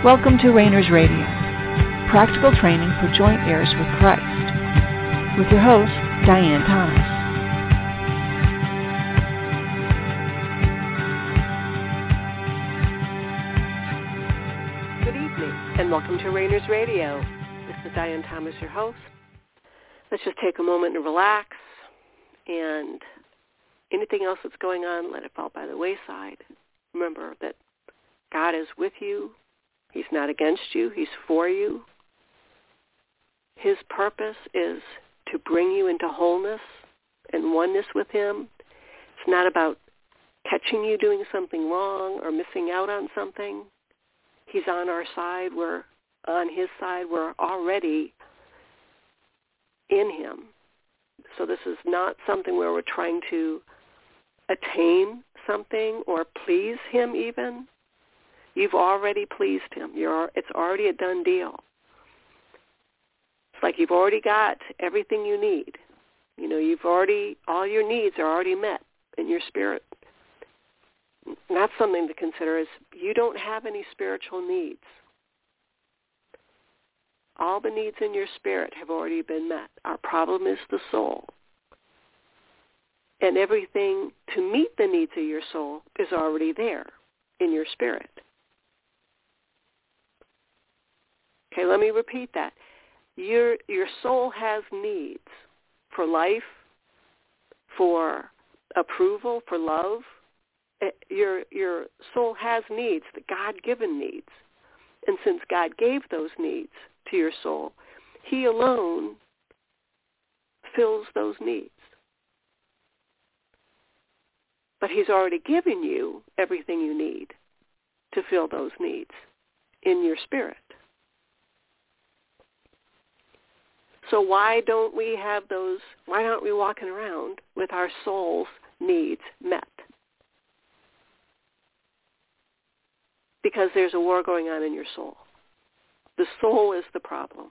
Welcome to Rainers Radio, practical training for joint heirs with Christ, with your host, Diane Thomas. Good evening, and welcome to Rainers Radio. This is Diane Thomas, your host. Let's just take a moment and relax, and anything else that's going on, let it fall by the wayside. Remember that God is with you. He's not against you. He's for you. His purpose is to bring you into wholeness and oneness with him. It's not about catching you doing something wrong or missing out on something. He's on our side. We're on his side. We're already in him. So this is not something where we're trying to attain something or please him even. You've already pleased him. It's already a done deal. It's like you've already got everything you need. You know, all your needs are already met in your spirit. And that's something to consider, is you don't have any spiritual needs. All the needs in your spirit have already been met. Our problem is the soul. And everything to meet the needs of your soul is already there in your spirit. Okay, let me repeat that. Your soul has needs for life, for approval, for love. Your soul has needs, the God-given needs. And since God gave those needs to your soul, he alone fills those needs. But he's already given you everything you need to fill those needs in your spirit. So why aren't we walking around with our soul's needs met? Because there's a war going on in your soul. The soul is the problem.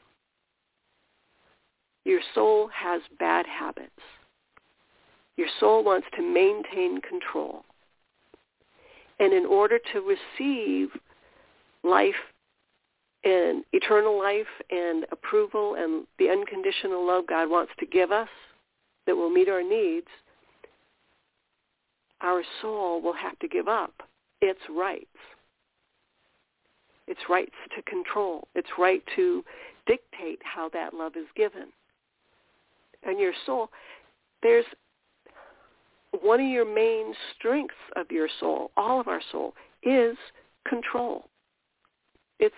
Your soul has bad habits. Your soul wants to maintain control. And in order to receive life and eternal life and approval and the unconditional love God wants to give us that will meet our needs, our soul will have to give up its rights. Its rights to control. Its right to dictate how that love is given. And your soul, there's one of your main strengths of your soul, all of our soul, is control. It's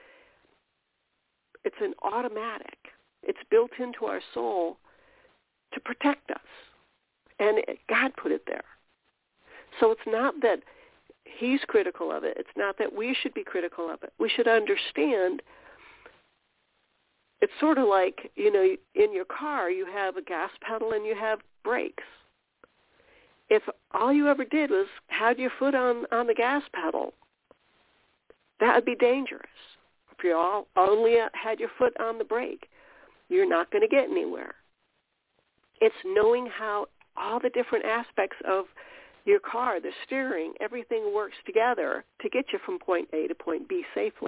an automatic. It's built into our soul to protect us. And God put it there. So it's not that he's critical of it. It's not that we should be critical of it. We should understand it's sort of like, you know, in your car you have a gas pedal and you have brakes. If all you ever did was had your foot on the gas pedal, that would be dangerous. If you only had your foot on the brake, you're not going to get anywhere. It's knowing how all the different aspects of your car, the steering, everything works together to get you from point A to point B safely.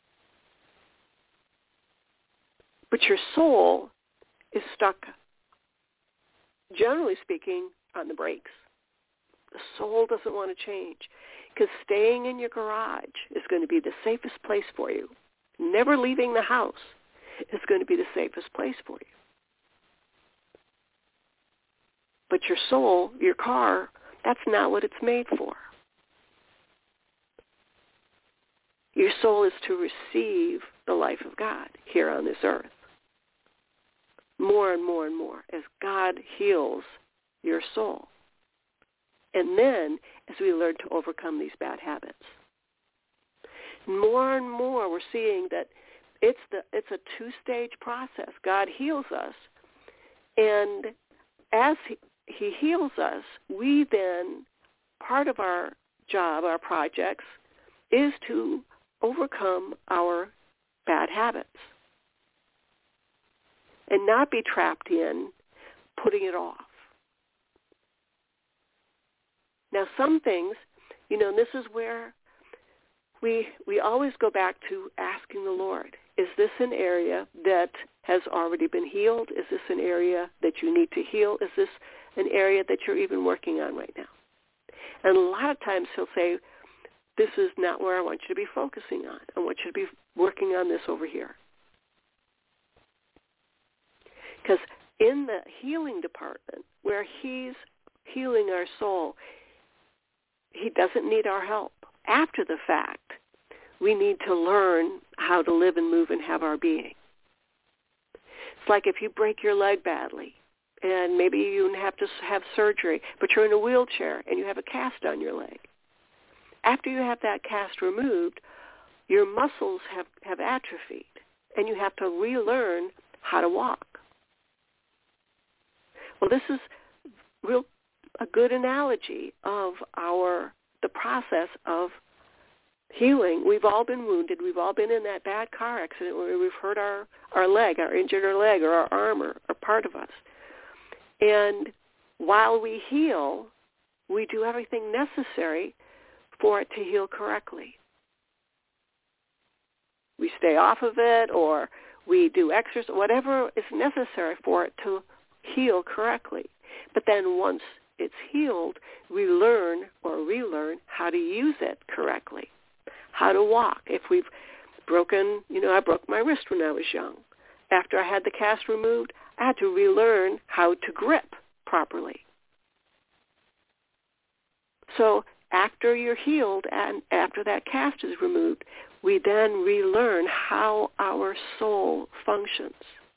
But your soul is stuck, generally speaking, on the brakes. The soul doesn't want to change because staying in your garage is going to be the safest place for you. Never leaving the house is going to be the safest place for you. But your soul, your car, that's not what it's made for. Your soul is to receive the life of God here on this earth. More and more and more as God heals your soul. And then as we learn to overcome these bad habits. More and more we're seeing that it's a two-stage process. God heals us, and as he heals us, we then, part of our job, our projects, is to overcome our bad habits and not be trapped in putting it off. Now, some things, and this is where we always go back to asking the Lord, is this an area that has already been healed? Is this an area that you need to heal? Is this an area that you're even working on right now? And a lot of times he'll say, this is not where I want you to be focusing on. I want you to be working on this over here. Because in the healing department, where he's healing our soul, he doesn't need our help. After the fact, we need to learn how to live and move and have our being. It's like if you break your leg badly, and maybe you have to have surgery, but you're in a wheelchair and you have a cast on your leg. After you have that cast removed, your muscles have atrophied, and you have to relearn how to walk. Well, this is a good analogy of the process of healing. We've all been wounded. We've all been in that bad car accident where we've hurt our leg, injured our leg or our arm or part of us. And while we heal, we do everything necessary for it to heal correctly. We stay off of it, or we do exercise, whatever is necessary for it to heal correctly. But then once it's healed, we learn or relearn how to use it correctly, how to walk. If we've broken, I broke my wrist when I was young. After I had the cast removed, I had to relearn how to grip properly. So after you're healed and after that cast is removed, we then relearn how our soul functions.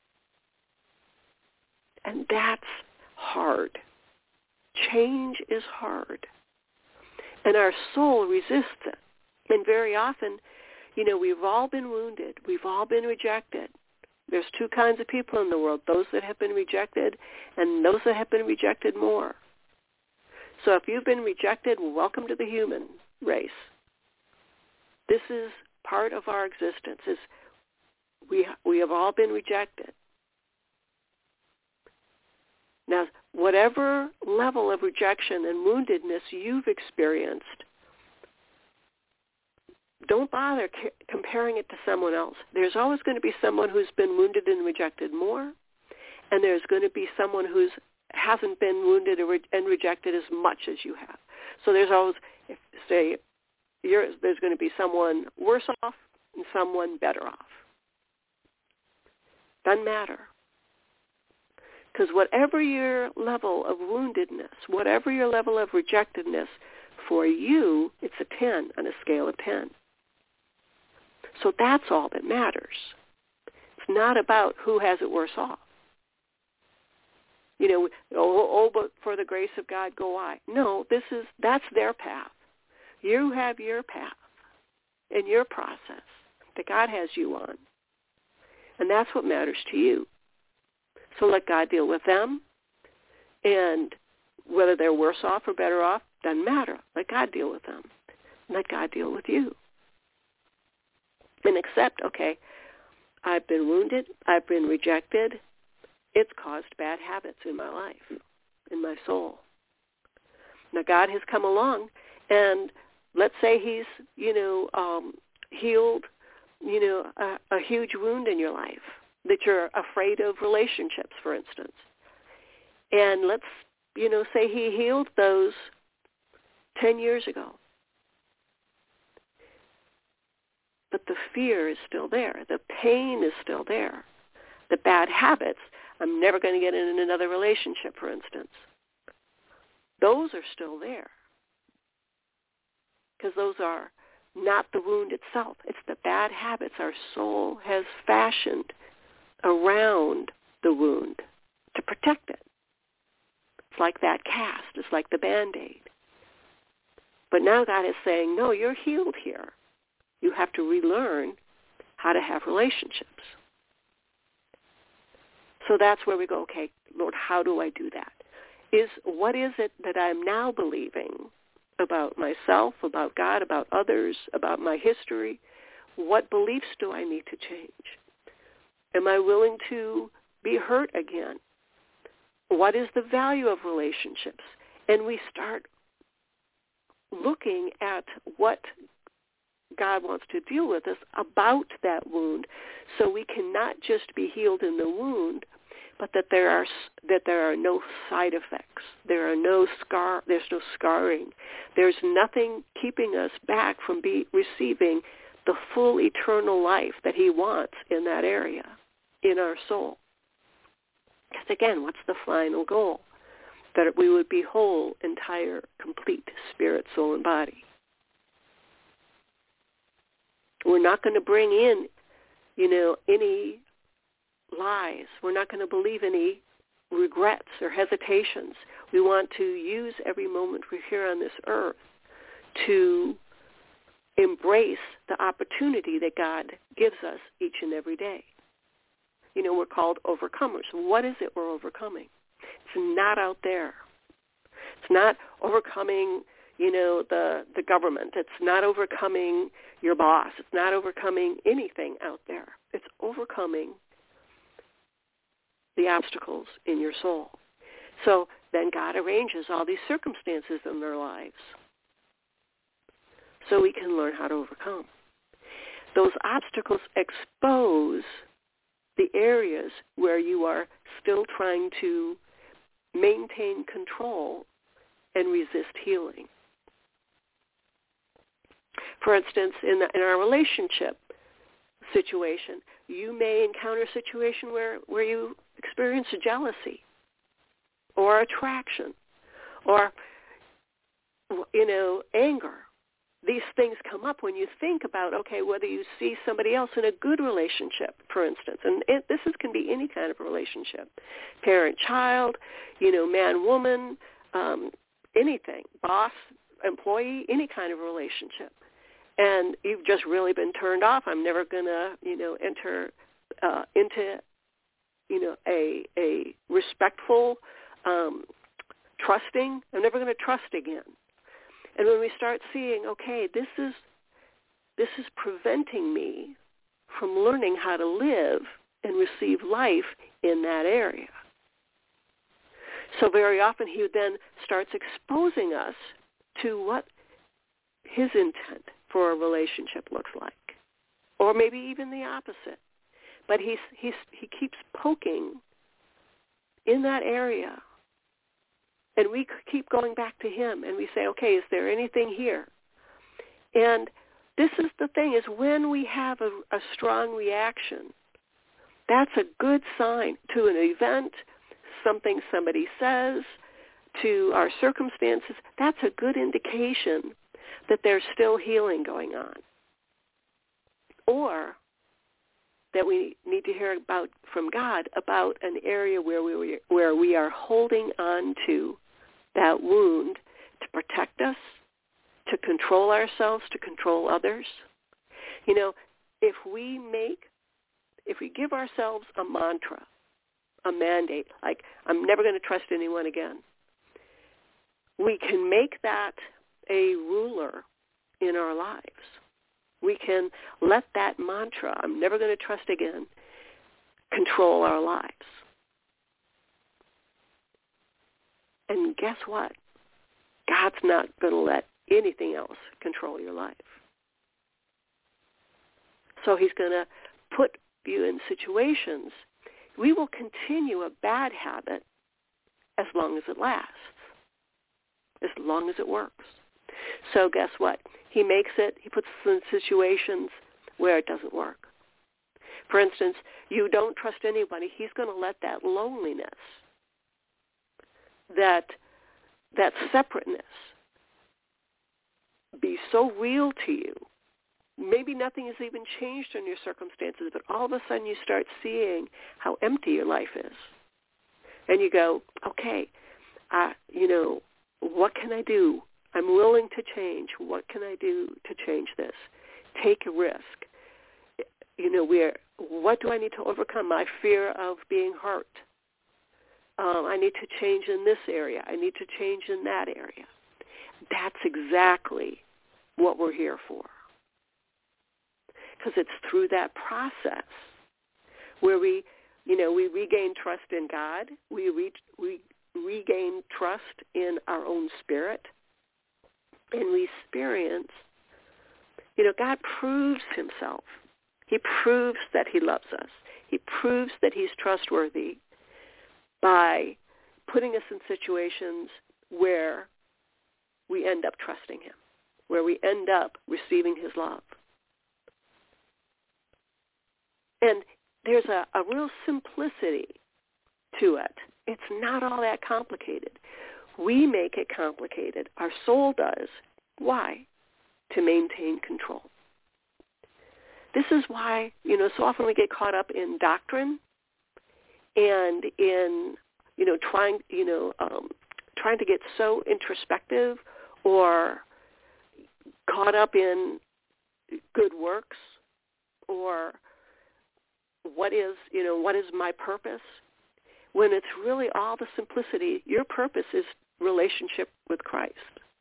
And that's hard. Change is hard. And our soul resists it. And very often, we've all been wounded. We've all been rejected. There's two kinds of people in the world, those that have been rejected and those that have been rejected more. So if you've been rejected, welcome to the human race. This is part of our existence. We have all been rejected. Now, whatever level of rejection and woundedness you've experienced, don't bother comparing it to someone else. There's always going to be someone who's been wounded and rejected more, and there's going to be someone who hasn't been wounded and rejected as much as you have. So there's always, there's going to be someone worse off and someone better off. Doesn't matter. Because whatever your level of woundedness, whatever your level of rejectedness, for you, it's a 10 on a scale of 10. So that's all that matters. It's not about who has it worse off. But for the grace of God go I. No, that's their path. You have your path and your process that God has you on. And that's what matters to you. So let God deal with them, and whether they're worse off or better off, doesn't matter. Let God deal with them. Let God deal with you. And accept, okay, I've been wounded, I've been rejected, it's caused bad habits in my life, in my soul. Now God has come along, and let's say he's, healed, a huge wound in your life, that you're afraid of relationships, for instance. And let's, say he healed those 10 years ago. But the fear is still there. The pain is still there. The bad habits, I'm never going to get in another relationship, for instance. Those are still there. Because those are not the wound itself. It's the bad habits our soul has fashioned around the wound to protect it. It's like that cast. It's like the Band-Aid. But now God is saying, no, you're healed here. You have to relearn how to have relationships. So that's where we go, okay, Lord, how do I do that? What is it that I'm now believing about myself, about God, about others, about my history? What beliefs do I need to change? Am I willing to be hurt again? What is the value of relationships? And we start looking at what God wants to deal with us about that wound, so we can not just be healed in the wound, but that there are no side effects. There's no scarring. There's nothing keeping us back from receiving the full eternal life that he wants in that area, in our soul. Because again, what's the final goal? That we would be whole, entire, complete spirit, soul, and body. We're not going to bring in, any lies. We're not going to believe any regrets or hesitations. We want to use every moment we're here on this earth to embrace the opportunity that God gives us each and every day. We're called overcomers. What is it we're overcoming? It's not out there. It's not overcoming, the government. It's not overcoming your boss. It's not overcoming anything out there. It's overcoming the obstacles in your soul. So then God arranges all these circumstances in their lives so we can learn how to overcome. Those obstacles expose the areas where you are still trying to maintain control and resist healing. For instance, in our relationship situation, you may encounter a situation where you experience jealousy or attraction or, anger. These things come up when you think about, whether you see somebody else in a good relationship, for instance, and this can be any kind of relationship, parent-child, man-woman, anything, boss, employee, any kind of relationship. And you've just really been turned off. I'm never going to, enter into, a respectful, trusting. I'm never going to trust again. And when we start seeing, this is preventing me from learning how to live and receive life in that area. So very often he then starts exposing us to what his intent for a relationship looks like, or maybe even the opposite. But he keeps poking in that area. And we keep going back to him, and we say, is there anything here? And this is the thing, is when we have a strong reaction, that's a good sign to an event, something somebody says, to our circumstances. That's a good indication that there's still healing going on. Or that we need to hear from God about an area where we are holding on to that wound to protect us, to control ourselves, to control others. If we give ourselves a mantra, a mandate, like I'm never going to trust anyone again, we can make that a ruler in our lives. We can let that mantra, I'm never going to trust again, control our lives. And guess what? God's not going to let anything else control your life. So he's going to put you in situations. We will continue a bad habit as long as it lasts, as long as it works. So guess what? He puts us in situations where it doesn't work. For instance, you don't trust anybody. He's going to let that loneliness, that separateness be so real to you. Maybe nothing has even changed in your circumstances, but all of a sudden you start seeing how empty your life is. And you go, what can I do? I'm willing to change. What can I do to change this? Take a risk. What do I need to overcome? My fear of being hurt. I need to change in this area. I need to change in that area. That's exactly what we're here for. Because it's through that process where we regain trust in God. We regain trust in our own spirit. And we experience God proves himself. He proves that he loves us. He proves that he's trustworthy by putting us in situations where we end up trusting him, where we end up receiving his love. And there's a real simplicity to it. It's not all that complicated. We make it complicated. Our soul does. Why? To maintain control. This is why, so often we get caught up in doctrine and in, trying to get so introspective or caught up in good works or what is my purpose, when it's really all the simplicity. Your purpose is relationship with Christ.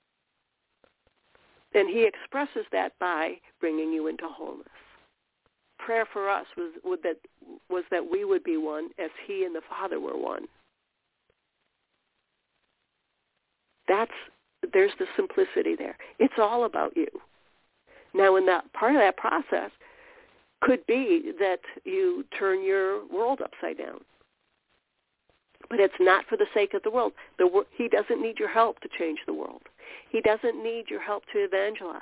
And he expresses that by bringing you into wholeness. Prayer for us was that we would be one as he and the Father were one. There's the simplicity there. It's all about you. Now, in that part of that process could be that you turn your world upside down. But it's not for the sake of the world. He doesn't need your help to change the world. He doesn't need your help to evangelize.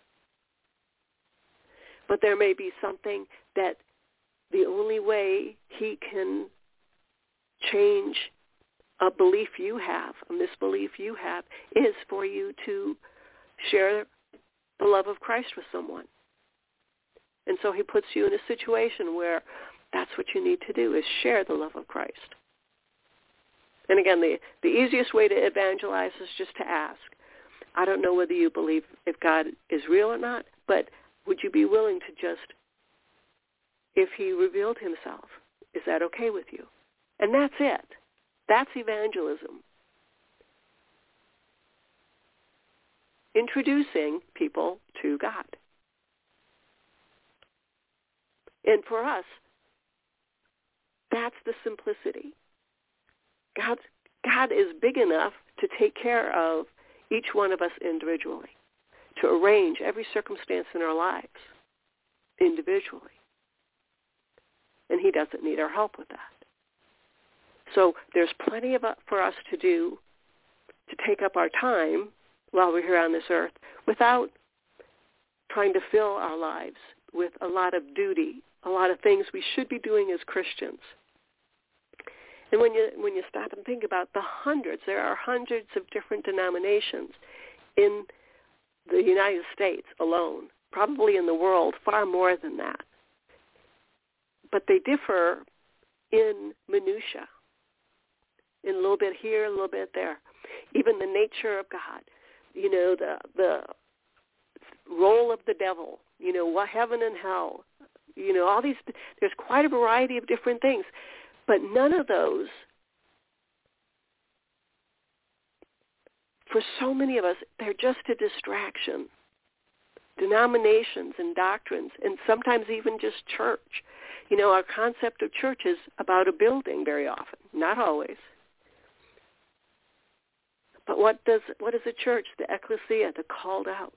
But there may be something that the only way he can change a belief you have, a misbelief you have, is for you to share the love of Christ with someone. And so he puts you in a situation where that's what you need to do, is share the love of Christ. And again, the easiest way to evangelize is just to ask. I don't know whether you believe if God is real or not, but would you be willing to just, if he revealed himself, is that okay with you? And that's it. That's evangelism. Introducing people to God. And for us, that's the simplicity. God is big enough to take care of each one of us individually, to arrange every circumstance in our lives individually. And he doesn't need our help with that. So there's plenty for us to do to take up our time while we're here on this earth without trying to fill our lives with a lot of duty, a lot of things we should be doing as Christians. And when you stop and think about there are hundreds of different denominations in the United States alone, probably in the world far more than that. But they differ in minutia, in a little bit here, a little bit there. Even the nature of God, the role of the devil, what heaven and hell, all these, there's quite a variety of different things. But none of those, for so many of us, they're just a distraction. Denominations and doctrines, and sometimes even just church. Our concept of church is about a building very often, not always. But what is a church? The ecclesia, the called out.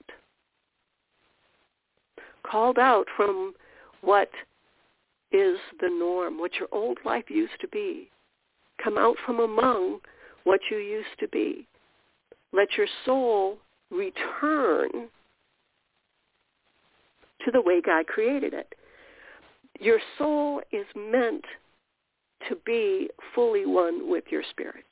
Called out from what is the norm, what your old life used to be. Come out from among what you used to be. Let your soul return to the way God created it. Your soul is meant to be fully one with your spirit.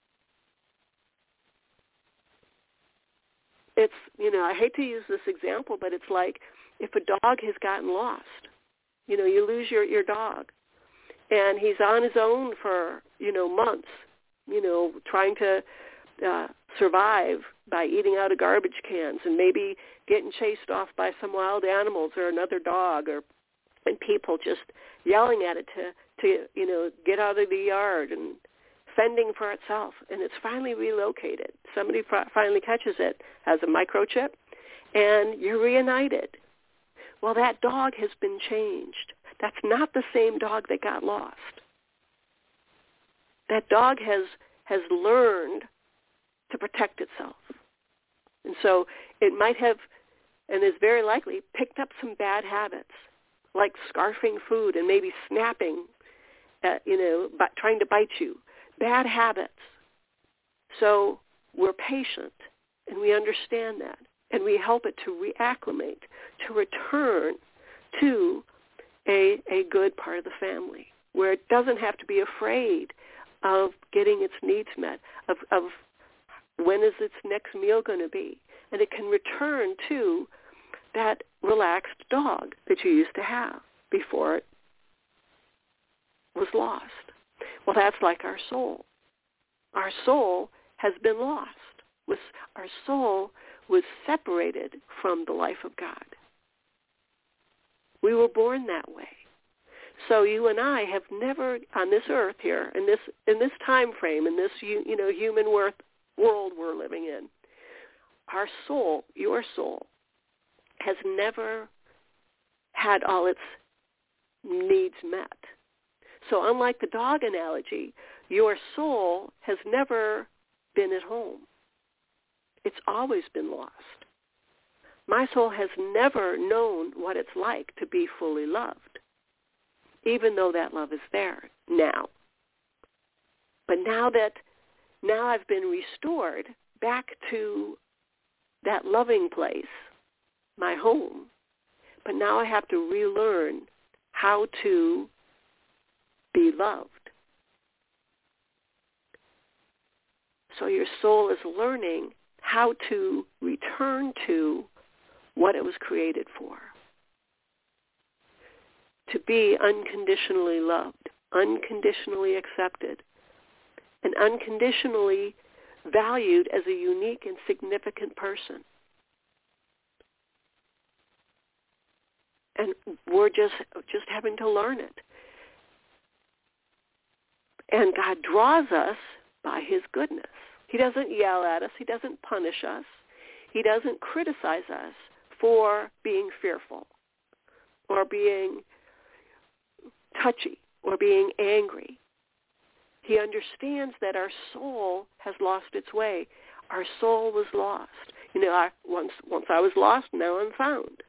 It's, I hate to use this example, but it's like if a dog has gotten lost. You lose your dog, and he's on his own for, months, trying to survive by eating out of garbage cans and maybe getting chased off by some wild animals or another dog, and people just yelling at it to get out of the yard and fending for itself. And it's finally relocated. Somebody finally catches it, has a microchip, and you're reunited. Well, that dog has been changed. That's not the same dog that got lost. That dog has learned to protect itself. And so it might have and is very likely picked up some bad habits, like scarfing food and maybe snapping, but trying to bite you. Bad habits. So we're patient, and we understand that, and we help it to reacclimate, to return to a good part of the family, where it doesn't have to be afraid of getting its needs met, of when is its next meal going to be. And it can return to that relaxed dog that you used to have before it was lost. Well, that's like our soul. Our soul has been lost. Our soul was separated from the life of God. We were born that way. So you and I have never, on this earth here, in this time frame, in this human world we're living in, our soul, your soul, has never had all its needs met. So unlike the dog analogy, your soul has never been at home. It's always been lost. My soul has never known what it's like to be fully loved, even though that love is there now. But now I've been restored back to that loving place, my home, but now I have to relearn how to be loved. So your soul is learning how to return to what it was created for. To be unconditionally loved, unconditionally accepted, and unconditionally valued as a unique and significant person. And we're just having to learn it. And God draws us by his goodness. He doesn't yell at us. He doesn't punish us. He doesn't criticize us for being fearful or being touchy or being angry. He understands that our soul has lost its way. Our soul was lost. Once I was lost, now I'm found.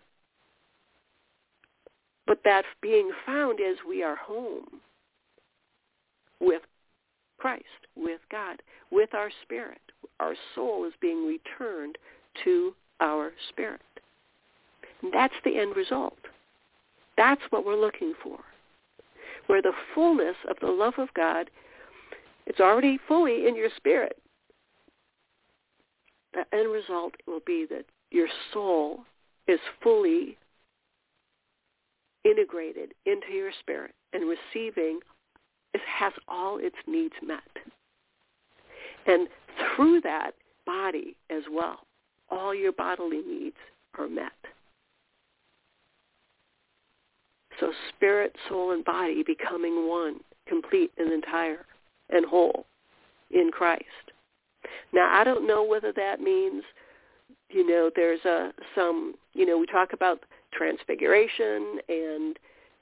But that being found is we are home with Christ, with God, with our spirit. Our soul is being returned to our spirit. And that's the end result. That's what we're looking for. Where the fullness of the love of God, it's already fully in your spirit. The end result will be that your soul is fully integrated into your spirit and it has all its needs met. And through that, body as well, all your bodily needs are met. So spirit, soul, and body becoming one, complete and entire and whole in Christ. Now, I don't know whether that means, there's we talk about transfiguration and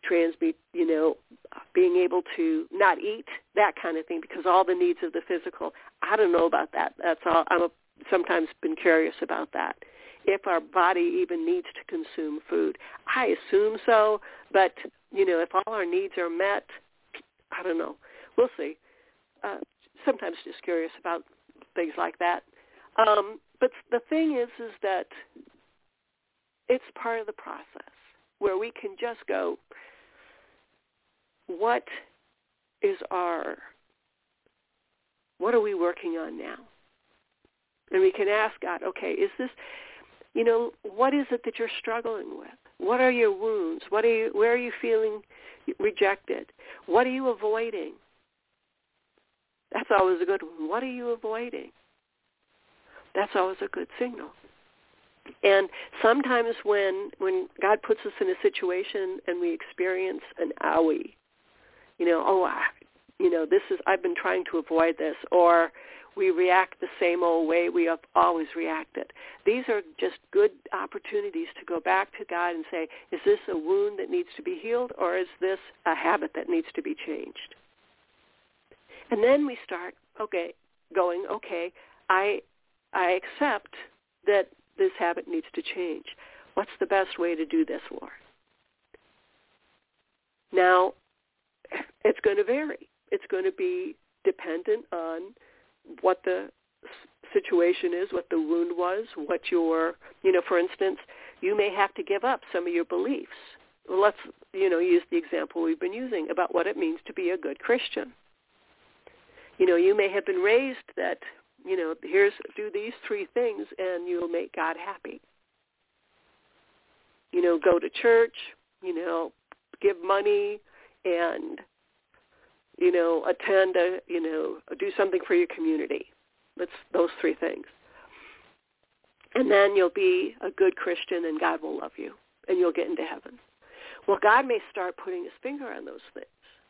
being able to not eat, that kind of thing, because all the needs of the physical. I don't know about that. That's all. I've sometimes been curious about that. If our body even needs to consume food. I assume so, but, if all our needs are met, I don't know. We'll see. Sometimes just curious about things like that. But the thing is that it's part of the process where we can just go, what are we working on now? And we can ask God, okay, is this, what is it that you're struggling with? What are your wounds? Where are you feeling rejected? What are you avoiding? That's always a good one. What are you avoiding? That's always a good signal. And sometimes when God puts us in a situation and we experience an owie, I've been trying to avoid this, or we react the same old way we have always reacted. These are just good opportunities to go back to God and say, is this a wound that needs to be healed, or is this a habit that needs to be changed? And then we start, I accept that this habit needs to change. What's the best way to do this, Lord? Now, it's going to vary. It's going to be dependent on what the situation is, what the wound was, what your, for instance, you may have to give up some of your beliefs. Well, let's, use the example we've been using about what it means to be a good Christian. You may have been raised that, do these 3 things and you'll make God happy. Go to church, give money, and, attend do something for your community. That's those 3 things. And then you'll be a good Christian and God will love you and you'll get into heaven. Well, God may start putting his finger on those things.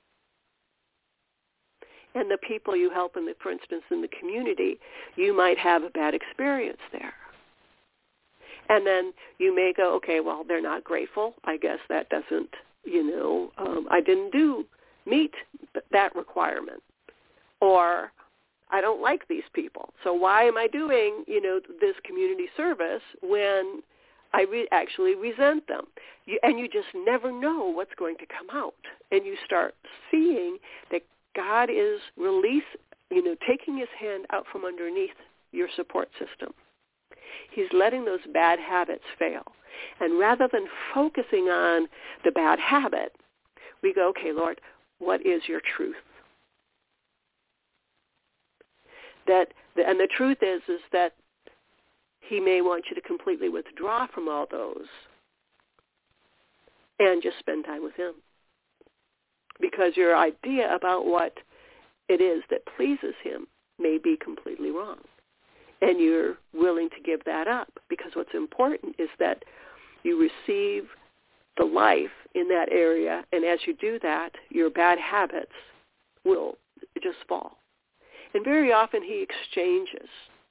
And the people you help, for instance, in the community, you might have a bad experience there. And then you may go, okay, well, they're not grateful. I guess that doesn't, I didn't meet that requirement. Or I don't like these people. So why am I doing, this community service when I actually resent them? And you just never know what's going to come out. And you start seeing that God is taking his hand out from underneath your support system. He's letting those bad habits fail. And rather than focusing on the bad habit, we go, okay, Lord, what is your truth? And the truth is that he may want you to completely withdraw from all those and just spend time with him. Because your idea about what it is that pleases him may be completely wrong. And you're willing to give that up, because what's important is that you receive the life in that area, and as you do that, your bad habits will just fall. And very often he exchanges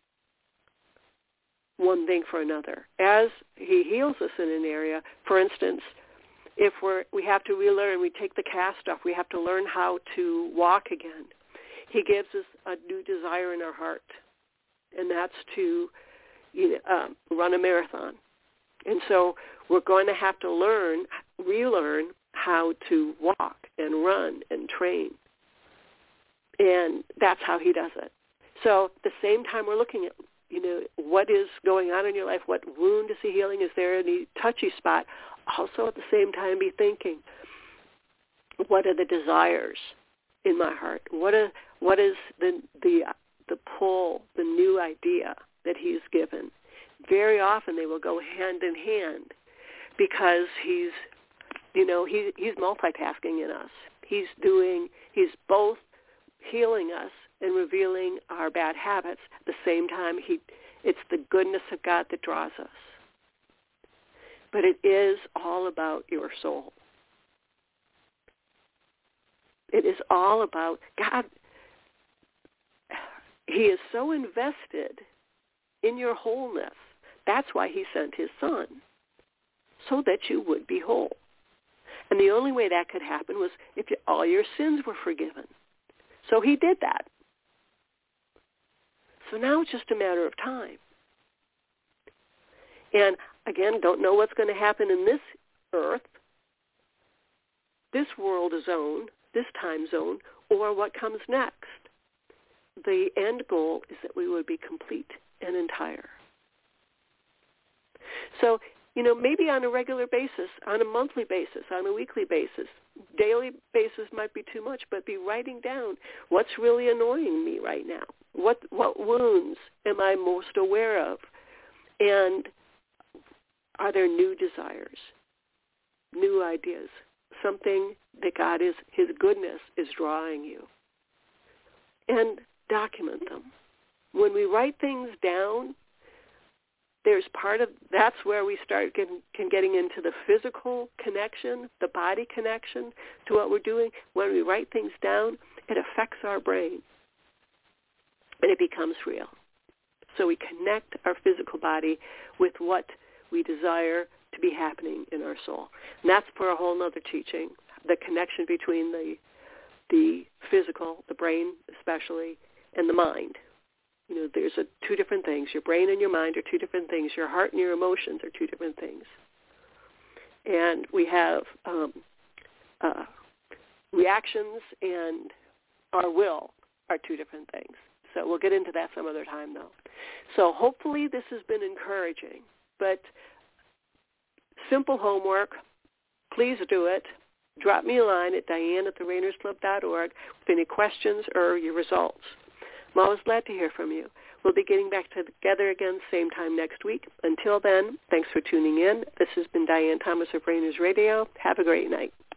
one thing for another. As he heals us in an area, for instance, if we have to relearn, we take the cast off, we have to learn how to walk again. He gives us a new desire in our heart, and that's to run a marathon. And so we're going to have to relearn how to walk and run and train. And that's how he does it. So at the same time we're looking at, what is going on in your life, what wound is he healing, is there any touchy spot? Also at the same time be thinking, what are the desires in my heart? What is the pull, the new idea that he's given? Very often they will go hand in hand, because he's multitasking in us. He's both healing us and revealing our bad habits. At the same time, it's the goodness of God that draws us. But it is all about your soul. It is all about God. He is so invested in your wholeness. That's why he sent his son, so that you would be whole. And the only way that could happen was if all your sins were forgiven. So he did that. So now it's just a matter of time. And again, don't know what's going to happen in this earth, this world zone, this time zone, or what comes next. The end goal is that we would be complete and entire. So, maybe on a regular basis, on a monthly basis, on a weekly basis, daily basis might be too much, but be writing down what's really annoying me right now. What wounds am I most aware of? And are there new desires, new ideas, something that his goodness is drawing you? And document them. When we write things down, that's where we start getting into the physical connection, the body connection to what we're doing. When we write things down, it affects our brain, and it becomes real. So we connect our physical body with what we desire to be happening in our soul. And that's for a whole other teaching, the connection between the physical, the brain especially, and the mind. There's two different things. Your brain and your mind are two different things. Your heart and your emotions are two different things. and we have reactions and our will are two different things. So we'll get into that some other time, though. So hopefully this has been encouraging. But simple homework, please do it. Drop me a line at diane@therainersclub.org with any questions or your results. I'm always glad to hear from you. We'll be getting back together again same time next week. Until then, thanks for tuning in. This has been Diane Thomas of Rainers Radio. Have a great night.